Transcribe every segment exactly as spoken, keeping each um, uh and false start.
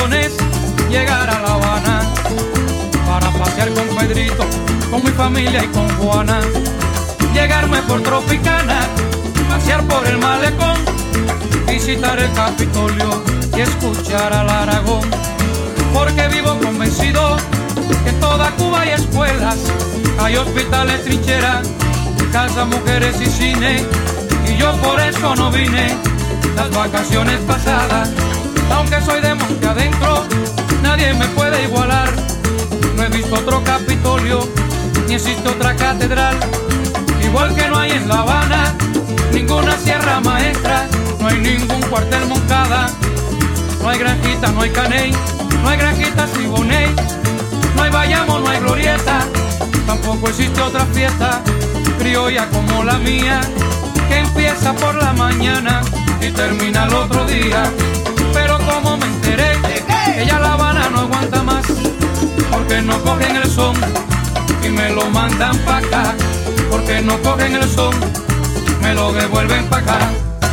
vacaciones llegar a La Habana para pasear con Pedrito, con mi familia y con Juana. Llegarme por Tropicana, pasear por el malecón, visitar el Capitolio y escuchar al Aragón. Porque vivo convencido que en toda Cuba hay escuelas, hay hospitales, trincheras, casas, mujeres y cine. Y yo por eso no vine las vacaciones pasadas. Aunque soy de monte adentro, nadie me puede igualar. No he visto otro Capitolio, ni existe otra catedral. Igual que no hay en La Habana ninguna Sierra Maestra, no hay ningún cuartel Moncada, no hay Granjita, no hay Caney, no hay Granjita Siboney, no hay Bayamo, no hay Glorieta, tampoco existe otra fiesta criolla como la mía, que empieza por la mañana y termina el otro día. Pero como me enteré que ya La Habana no aguanta más, porque no cogen el son y me lo mandan pa' acá, porque no cogen el son, me lo devuelven pa' acá.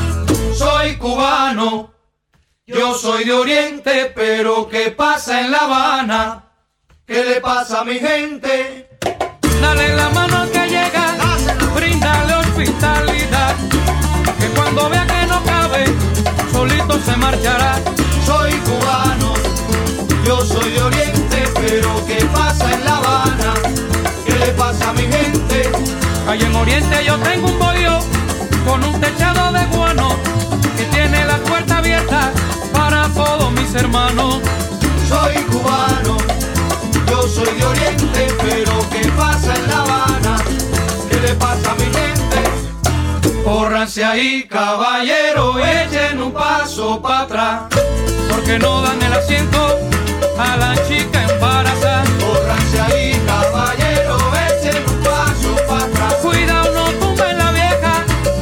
Soy cubano, yo soy de Oriente, pero ¿qué pasa en La Habana? ¿Qué le pasa a mi gente? Dale la mano al que llega, bríndale hospitalidad, que cuando vea que no cabe, solito se marchará. Soy cubano, yo soy de Oriente, pero ¿qué pasa en La Habana? ¿Qué le pasa a mi gente? Allá en Oriente yo tengo un bollo con un techado de guano que tiene la puerta abierta para todos mis hermanos. Soy cubano, yo soy de Oriente, pero ¿qué pasa en La Habana? ¿Qué le pasa a mi gente? Córranse ahí, caballero, echen un paso para atrás, porque no dan el asiento a la chica embarazada. Córranse ahí, caballero, echen un paso para atrás. Cuidado, no tumben la vieja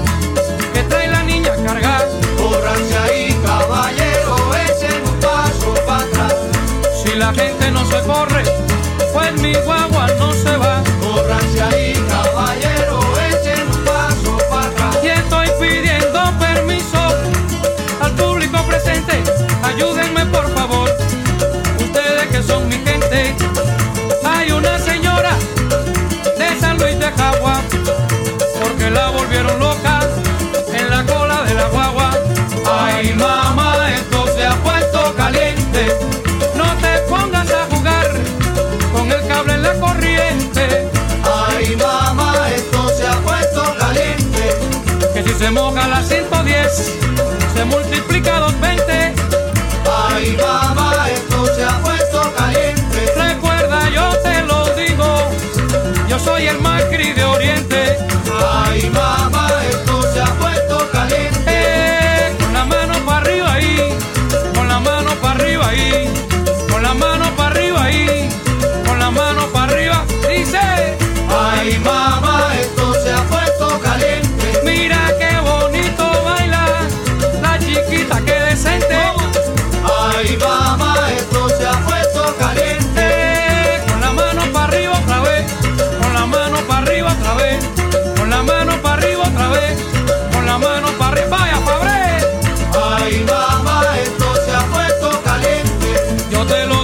que trae la niña cargada. Córranse ahí, caballero, echen un paso para atrás. Si la gente no se corre, pues mi guagua no se va. Córranse ahí, caballero, echen un paso para atrás. Y estoy pidiendo permiso al público presente, ayúdenme por favor, ustedes que son mi gente. Hay una señora de San Luis de Jagua, porque la volvieron loca en la cola de la guagua. Ay mamá, esto se ha puesto caliente, no te pongas a jugar con el cable en la corriente. Ay mamá, esto se ha puesto caliente, Que si se moja la ciento diez, se multiplica dos veinte. ay mamá, esto se ha puesto caliente. Recuerda, yo te lo digo, yo soy el Macri de Oriente. Ay mamá, esto se ha puesto caliente. Eh, con la mano para arriba ahí, con la mano para arriba ahí, con la mano para arriba ahí, con la mano para arriba. Dice, Ay mamá, esto se ha puesto caliente. mira qué bonito baila la chiquita, qué decente. Ay mamá, esto se ha puesto caliente. Eh, con la mano para arriba otra vez, con la mano para arriba otra vez, con la mano para arriba otra vez, con la mano para arriba. Vaya, Fabre, Ay mamá, esto se ha puesto caliente. yo te lo